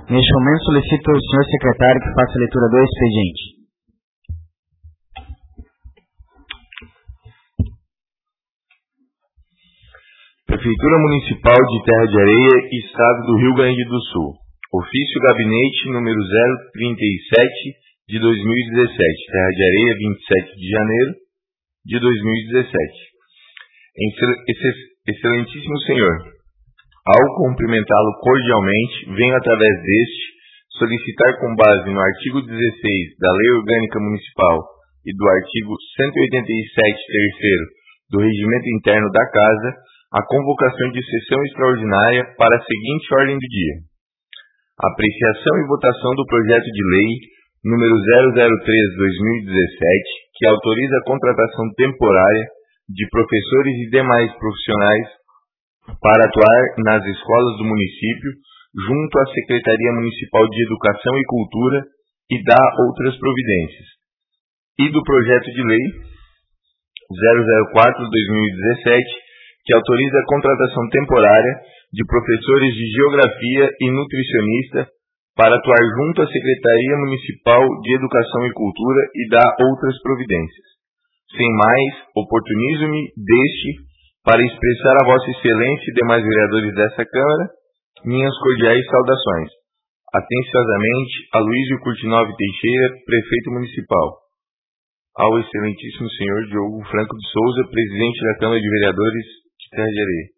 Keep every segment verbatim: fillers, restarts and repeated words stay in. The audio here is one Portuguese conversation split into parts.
Neste momento solicito ao senhor secretário que faça a leitura do expediente. Prefeitura Municipal de Terra de Areia, Estado do Rio Grande do Sul. Ofício Gabinete número zero trinta e sete de dois mil e dezessete. Terra de Areia, vinte e sete de janeiro de dois mil e dezessete. Excelentíssimo Senhor, ao cumprimentá-lo cordialmente, venho através deste solicitar, com base no artigo dezesseis da Lei Orgânica Municipal e do artigo cento e oitenta e sete, terceiro, do Regimento Interno da Casa, a convocação de sessão extraordinária para a seguinte ordem do dia: apreciação e votação do projeto de lei número zero zero três barra dois mil e dezessete, que autoriza a contratação temporária de professores e demais profissionais para atuar nas escolas do município, junto à Secretaria Municipal de Educação e Cultura, e dá outras providências. E do projeto de lei zero zero quatro barra dois mil e dezessete, que autoriza a contratação temporária de professores de Geografia e nutricionista para atuar junto à Secretaria Municipal de Educação e Cultura, e dá outras providências. Sem mais, oportunizo-me deste para expressar a Vossa Excelência e demais vereadores dessa Câmara minhas cordiais saudações. Atenciosamente, Aloísio Curtinove Teixeira, Prefeito Municipal. Ao Excelentíssimo Senhor Diogo Franco de Souza, Presidente da Câmara de Vereadores de Terra de Areia.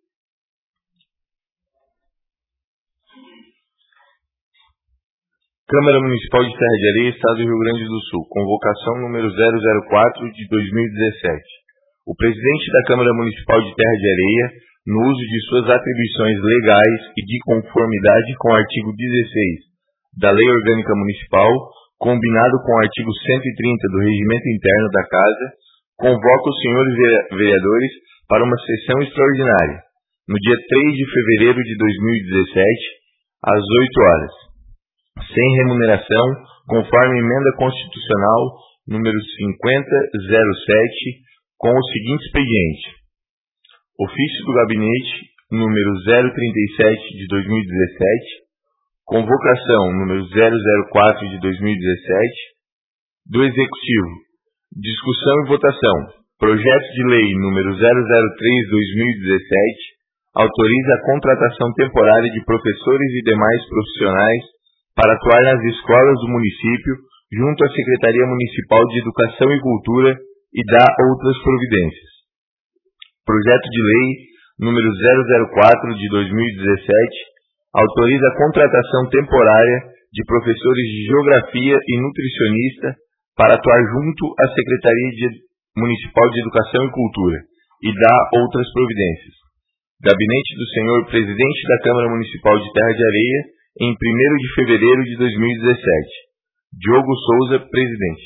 Câmara Municipal de Terra de Areia, Estado do Rio Grande do Sul. Convocação número zero zero quatro de dois mil e dezessete. O presidente da Câmara Municipal de Terra de Areia, no uso de suas atribuições legais e de conformidade com o artigo dezesseis da Lei Orgânica Municipal, combinado com o artigo cento e trinta do Regimento Interno da Casa, convoca os senhores vereadores para uma sessão extraordinária, no dia três de fevereiro de dois mil e dezessete, às oito horas, sem remuneração, conforme emenda constitucional número cinquenta zero sete, com o seguinte expediente: ofício do gabinete número zero trinta e sete de dois mil e dezessete, convocação número zero zero quatro de dois mil e dezessete, do Executivo, discussão e votação. Projeto de lei número zero zero três barra dois mil e dezessete autoriza a contratação temporária de professores e demais profissionais para atuar nas escolas do município, junto à Secretaria Municipal de Educação e Cultura, e dá outras providências. Projeto de lei número zero zero quatro de dois mil e dezessete autoriza a contratação temporária de professores de Geografia e nutricionista para atuar junto à Secretaria de Municipal de Educação e Cultura, e dá outras providências. Gabinete do Senhor Presidente da Câmara Municipal de Terra de Areia, em primeiro de fevereiro de dois mil e dezessete. Diogo Souza, Presidente.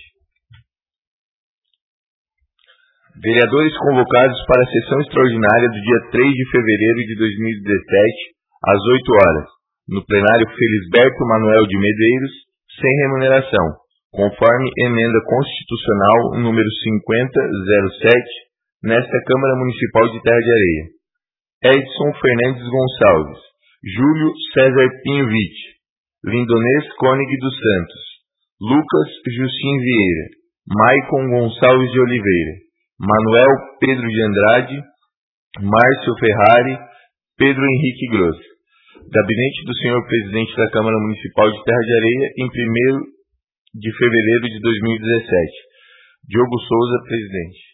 Vereadores convocados para a sessão extraordinária do dia três de fevereiro de dois mil e dezessete, às oito horas, no plenário Felisberto Manuel de Medeiros, sem remuneração, conforme emenda constitucional número cinquenta zero sete, nesta Câmara Municipal de Terra de Areia. Edson Fernandes Gonçalves, Júlio César Pinho Witt, Lindonês Koenig dos Santos, Lucas Justin Vieira, Maicon Gonçalves de Oliveira, Manuel Pedro de Andrade, Márcio Ferrari, Pedro Henrique Gross. Gabinete do Senhor Presidente da Câmara Municipal de Terra de Areia, em primeiro de fevereiro de dois mil e dezessete. Diogo Souza, Presidente.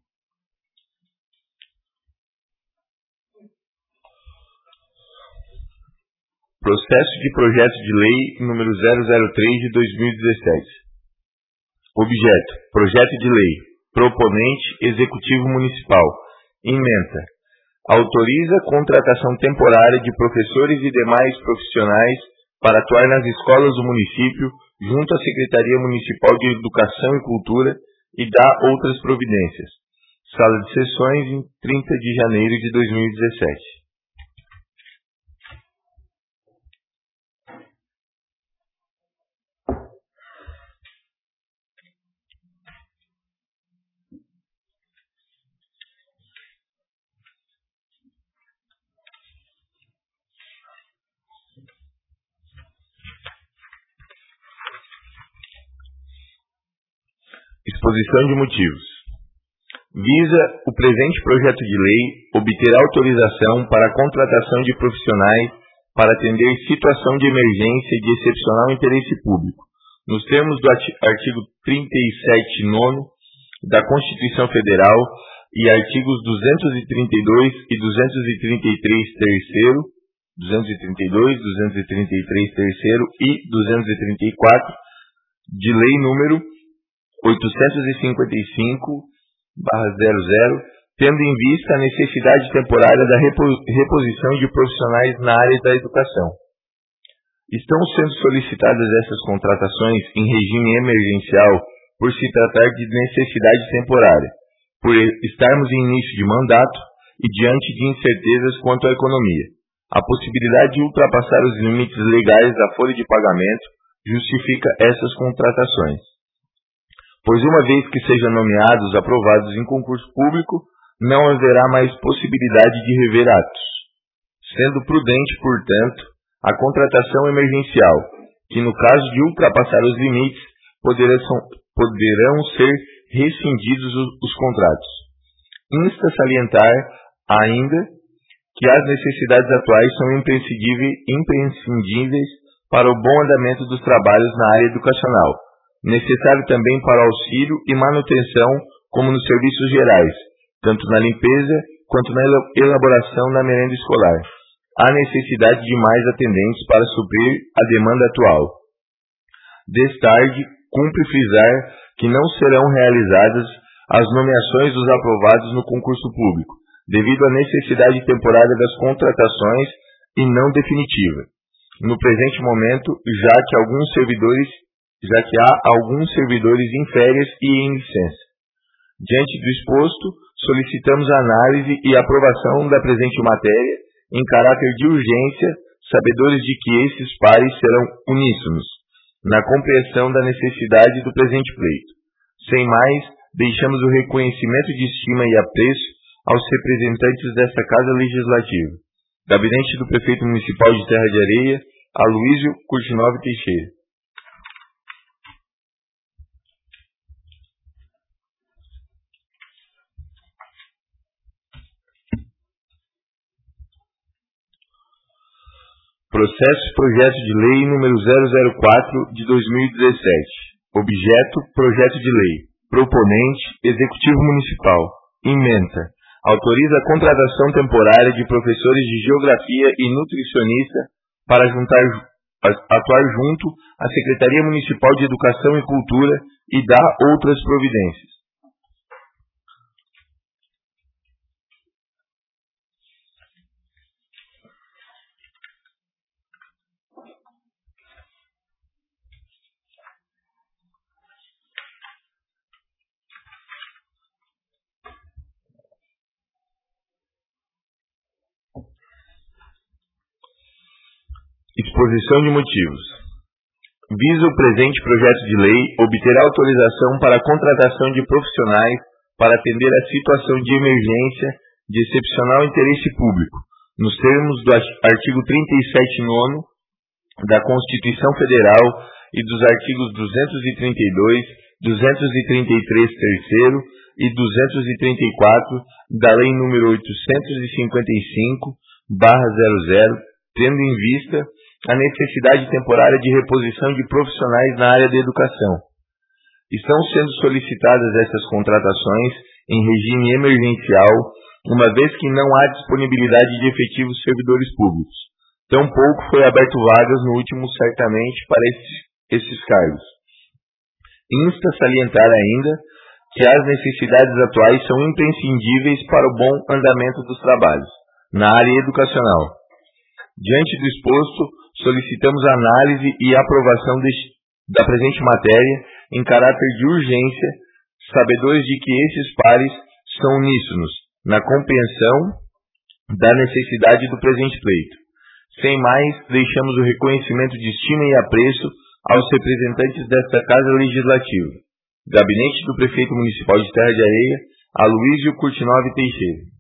Processo de projeto de lei número zero zero três de dois mil e dezessete. Objeto: projeto de lei. Proponente: Executivo Municipal. Ementa: autoriza a contratação temporária de professores e demais profissionais para atuar nas escolas do município, junto à Secretaria Municipal de Educação e Cultura, e dá outras providências. Sala de sessões, em trinta de janeiro de dois mil e dezessete. Exposição de motivos. Visa o presente projeto de lei obter autorização para a contratação de profissionais para atender situação de emergência de excepcional interesse público, nos termos do artigo trinta e sete nono da Constituição Federal e artigos duzentos e trinta e dois e duzentos e trinta e três terceiro, duzentos e trinta e dois, duzentos e trinta e três terceiro e duzentos e trinta e quatro de Lei número oitocentos e cinquenta e cinco barra zero zero, tendo em vista a necessidade temporária da reposição de profissionais na área da educação. Estão sendo solicitadas essas contratações em regime emergencial por se tratar de necessidade temporária, por estarmos em início de mandato e diante de incertezas quanto à economia. A possibilidade de ultrapassar os limites legais da folha de pagamento justifica essas contratações, pois uma vez que sejam nomeados aprovados em concurso público, não haverá mais possibilidade de rever atos, sendo prudente, portanto, a contratação emergencial, que no caso de ultrapassar os limites, poderão, poderão ser rescindidos os, os contratos. Insta salientar ainda que as necessidades atuais são imprescindíveis para o bom andamento dos trabalhos na área educacional, necessário também para auxílio e manutenção, como nos serviços gerais, tanto na limpeza quanto na elaboração da merenda escolar. Há necessidade de mais atendentes para suprir a demanda atual. Destarde, cumpre frisar que não serão realizadas as nomeações dos aprovados no concurso público, devido à necessidade temporária das contratações e não definitiva, no presente momento, já que alguns servidores já que há alguns servidores em férias e em licença. Diante do exposto, solicitamos a análise e aprovação da presente matéria em caráter de urgência, sabedores de que esses pares serão uníssonos na compreensão da necessidade do presente pleito. Sem mais, deixamos o reconhecimento de estima e apreço aos representantes desta Casa Legislativa. Gabinete do Prefeito Municipal de Terra de Areia, Aloísio Curtinove Teixeira. Processo Projeto de Lei número zero zero quatro de dois mil e dezessete. Objeto: Projeto de Lei. Proponente: Executivo Municipal. Ementa: autoriza a contratação temporária de professores de Geografia e nutricionista para juntar, atuar junto à Secretaria Municipal de Educação e Cultura e dá outras providências. Exposição de motivos. Visa o presente projeto de lei obter autorização para a contratação de profissionais para atender a situação de emergência de excepcional interesse público, nos termos do artigo trinta e sete nono da Constituição Federal e dos artigos duzentos e trinta e dois, duzentos e trinta e três terceiro e duzentos e trinta e quatro da Lei número oitocentos e cinquenta e cinco barra zero zero, tendo em vista a necessidade temporária de reposição de profissionais na área da educação. Estão sendo solicitadas essas contratações em regime emergencial, uma vez que não há disponibilidade de efetivos servidores públicos. Tampouco foi aberto vagas no último certamente para esses, esses cargos. Insta salientar ainda que as necessidades atuais são imprescindíveis para o bom andamento dos trabalhos na área educacional. Diante do exposto, solicitamos a análise e aprovação deste, da presente matéria em caráter de urgência, sabedores de que esses pares são uníssonos na compreensão da necessidade do presente pleito. Sem mais, deixamos o reconhecimento de estima e apreço aos representantes desta Casa Legislativa. Gabinete do Prefeito Municipal de Terra de Areia, Aloísio Curtinove Teixeira.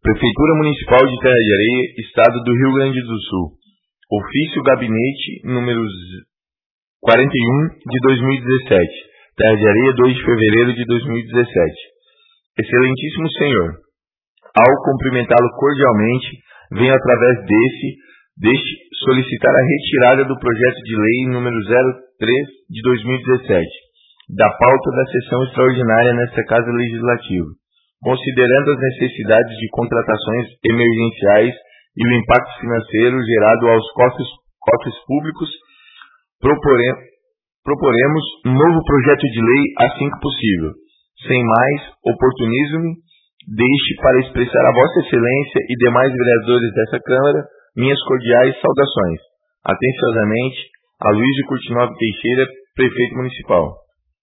Prefeitura Municipal de Terra de Areia, Estado do Rio Grande do Sul. Ofício Gabinete número quarenta e um de dois mil e dezessete. Terra de Areia, dois de fevereiro de dois mil e dezessete. Excelentíssimo Senhor, ao cumprimentá-lo cordialmente, venho através desse, deste solicitar a retirada do projeto de lei número zero três de dois mil e dezessete, da pauta da sessão extraordinária nesta Casa Legislativa, considerando as necessidades de contratações emergenciais e o impacto financeiro gerado aos cofres, cofres públicos, propore, proporemos um novo projeto de lei assim que possível. Sem mais oportunismo, deixe para expressar a Vossa Excelência e demais vereadores dessa Câmara minhas cordiais saudações. Atenciosamente, Aloysio Kurtinov Teixeira, Prefeito Municipal.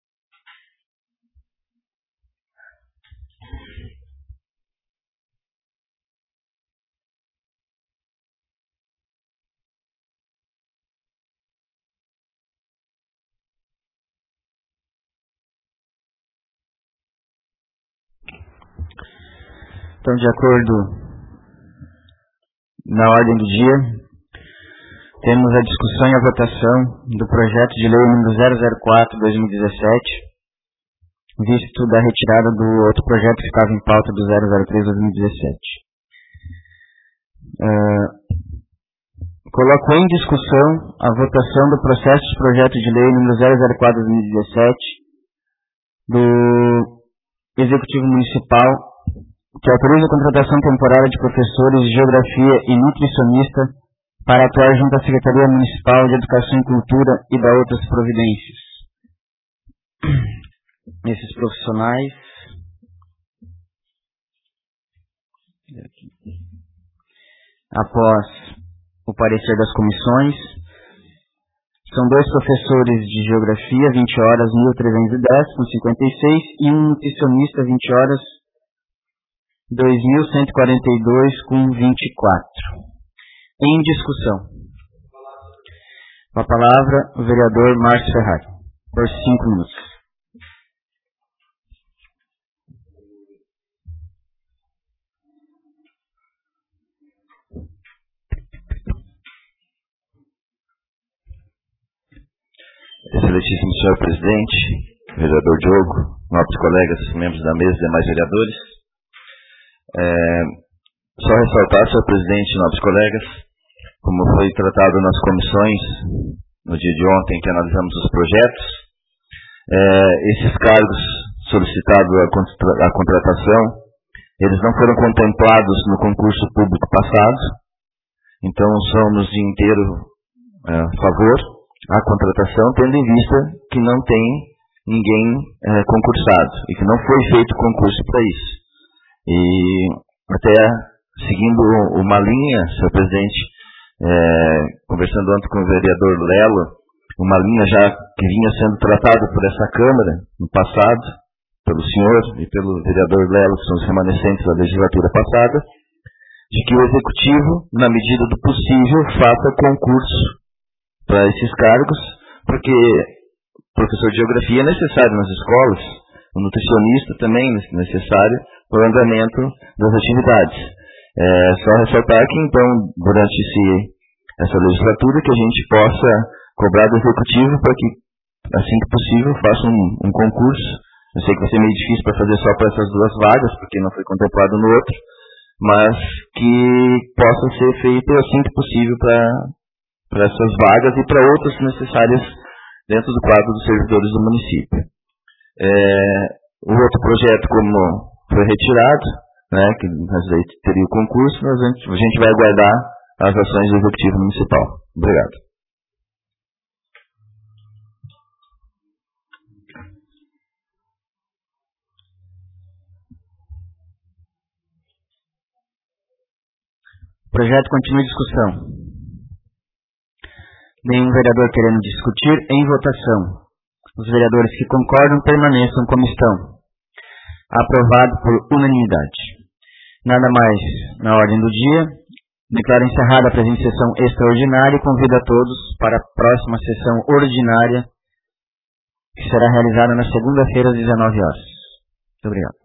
Então, de acordo na ordem do dia, temos a discussão e a votação do projeto de lei número zero zero quatro de dois mil e dezessete, visto da retirada do outro projeto que estava em pauta do zero zero três de dois mil e dezessete. Uh, coloco em discussão a votação do processo de projeto de lei número zero zero quatro de dois mil e dezessete do Executivo Municipal, que autoriza a contratação temporária de professores de Geografia e nutricionista para atuar junto à Secretaria Municipal de Educação e Cultura e da outras providências. Esses profissionais após o parecer das comissões, são dois professores de Geografia, vinte horas, mil trezentos e dez com cinquenta e seis, e um nutricionista, vinte horas, dois mil cento e quarenta e dois com vinte e quatro. Em discussão. Com a palavra, o vereador Márcio Ferrari, por cinco minutos. Excelentíssimo senhor presidente, vereador Diogo, nobres colegas, membros da mesa e demais vereadores. É, só ressaltar, senhor presidente, nobres colegas, como foi tratado nas comissões no dia de ontem que analisamos os projetos, é, esses cargos solicitados à contratação, eles não foram contemplados no concurso público passado, então somos de inteiro é, favor à contratação, tendo em vista que não tem ninguém é, concursado e que não foi feito concurso para isso. E até seguindo uma linha, senhor presidente, é, conversando ontem com o vereador Lelo, uma linha já que vinha sendo tratada por essa Câmara no passado, pelo senhor e pelo vereador Lelo, que são os remanescentes da legislatura passada, de que o Executivo, na medida do possível, faça concurso para esses cargos, porque professor de Geografia é necessário nas escolas, o nutricionista também é necessário para o andamento das atividades. É só ressaltar que, então, durante esse, essa legislatura, que a gente possa cobrar do Executivo para que, assim que possível, faça um, um concurso. Eu sei que vai ser meio difícil para fazer só para essas duas vagas, porque não foi contemplado no outro, mas que possa ser feito assim que possível para para essas vagas e para outras necessárias dentro do quadro dos servidores do município. É, o outro projeto, como foi retirado, né, que nós aí teria o concurso, nós a, gente, a gente vai aguardar as ações do Executivo Municipal. Obrigado. O projeto continua em discussão. Nenhum vereador querendo discutir, em votação. Os vereadores que concordam permaneçam como estão. Aprovado por unanimidade. Nada mais na ordem do dia. Declaro encerrada a presente sessão extraordinária e convido a todos para a próxima sessão ordinária, que será realizada na segunda-feira às dezenove horas. Muito obrigado.